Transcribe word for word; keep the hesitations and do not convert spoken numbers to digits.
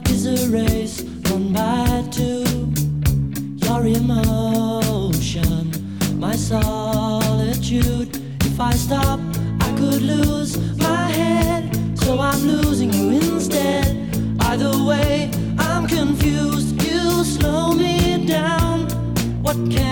is a race run by two. Your emotion, my solitude. If I stop, I could lose my head. So I'm losing you instead. Either way, I'm confused. You slow me down. What can